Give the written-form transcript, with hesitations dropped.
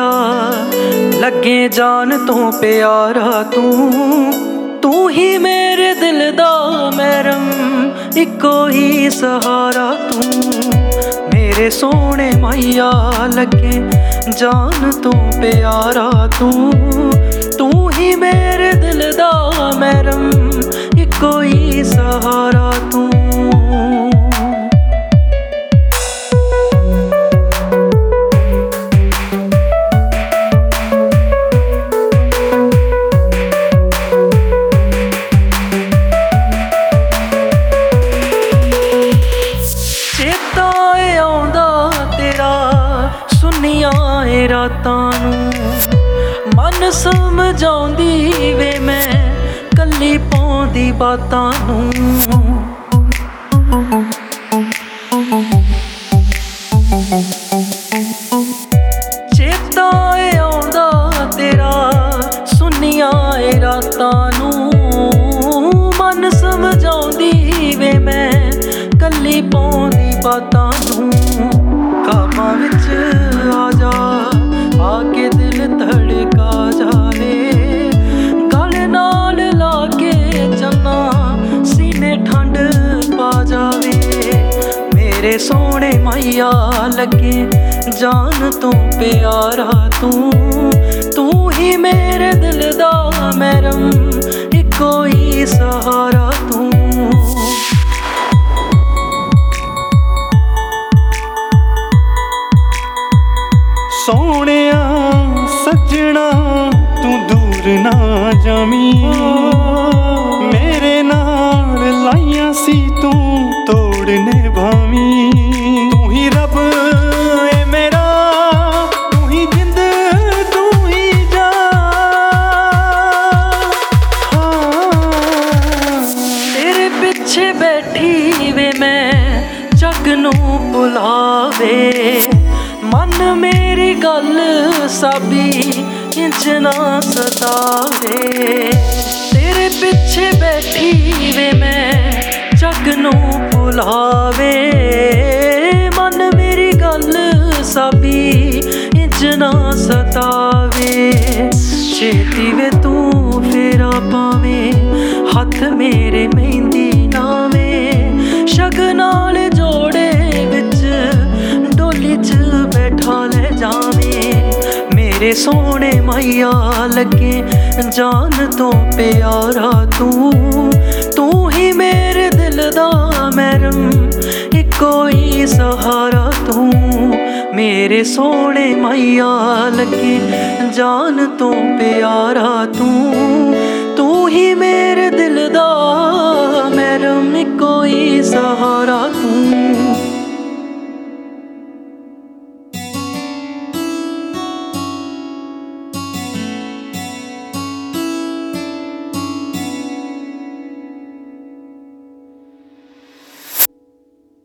माइया लगे जान तो प्यारा तू ही मेरे दिल दा मैरम इको ही सहारा तू मेरे सोने माइया लगे जान तो प्यारा तू ही मेरे दिल दा मैरम इको ही सहारा तू रातां नूं मन समझाउंदी वे मैं कल्ली पाउंदी बातां नूं चेता आउंदा तेरा सुनिया रातां नूं मन समझाउंदी वे मैं कल्ली पाउंदी बातां नूं कामां विच आजा आके दिल धड़का जावे गल नाल लाके चन्ना सीने ठंड पा जावे मेरे सोने माइया लगे जान तो प्यारा तू ही मेरे दिल दा मैरम इको ही सहारा तू सोहणिया सजना तू दूर ना जामी मेरे नाल लाइया सी तू तोड़ने भावी तू ही रब ए मेरा तू ही जिंद तू ही जान तेरे पिछे बैठी वे मैं जग नू भुलावे मन मेरी गल साबी इंज ना सतावे तेरे पिछे बैठी वे मैं जग नू भुलावे मन मेरी गल साबी इंज ना सतावे छेती वे तू फेरा पावे हथ मेरे मेहंदी नावे शगनाल जोड़े विच डोली च बैठा ले जावे मेरे सोने माइया लगे जान तो प्यारा तू ही मेरे दिल दा मैरम इको ही सहारा तू मेरे सोने माइया लगे जान तो प्यारा तू